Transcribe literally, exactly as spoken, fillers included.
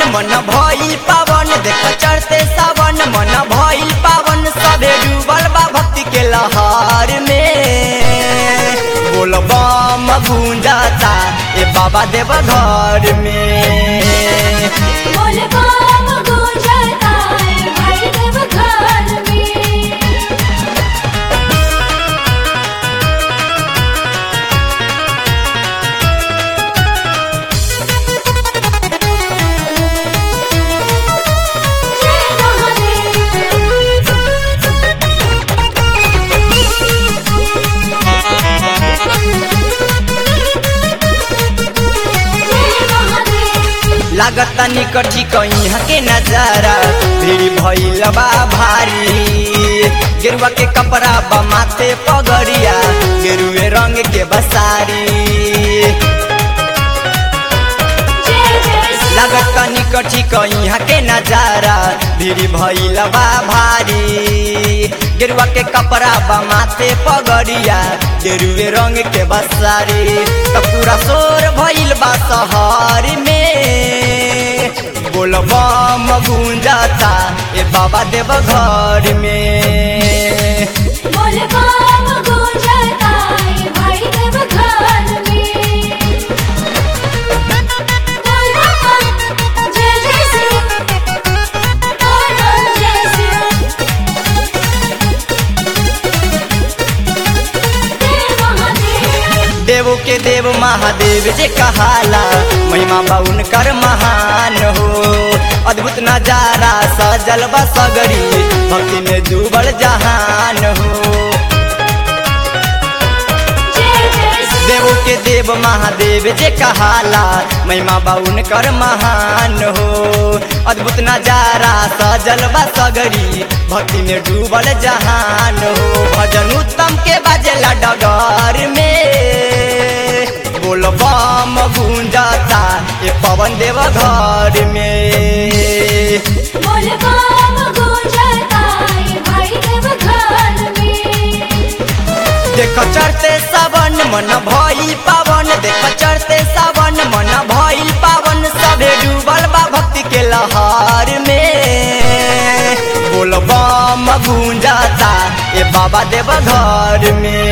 मन भइल पावन देख चढ़ते सावन मन भइल पावन सबे डूबल बा भक्ति के लहर में बोल बम गूंजाता ए बाबा देव घर में बोल बम गूंजाता ए भाई देव घर में। लागता निकठी कहीं के नजारा भीड़ भइल बा भारी गेरुआ के कपड़ा बा माथे पगड़िया गेरुए रंग के बसारी लागता निकठी कहीं के नजारा भीड़ भइल बा भारी गेरुआ के कपड़ा बा माथे पगड़िया गेरुए रंग के बसारी त पूरा शोर भइल बा शहर में बोल बम गूंजाता ए बाबा देव घर में बोल बम गूंजाता ए भाई देव घर में। बोल बम जय जय शिव बोल बम जय शिव देव महादेव। देवो के देव महादेव जे कहाला महिमा बा उनकर महान हो अद्भुत नजारा सजल बा सगरी भक्ति में डूबल जहान हो देवो के देव महादेव जे कहाला महिमा बा उनकर महान हो अद्भुत नजारा सजल बा सगरी भक्ति में डूबल जहान हो भजन उत्तम के बाजेला डगर में बोल बम गूंजाता ये पवन देव घर में बोल बम गूंजाता ए भाई देव घर में। देख चढ़ते सावन मन भइल पावन देख चढ़ते सावन मन भइल पावन सबे डूबल बा भक्ति के लहर में बोल बम गूंजाता ए बाबा देव घर में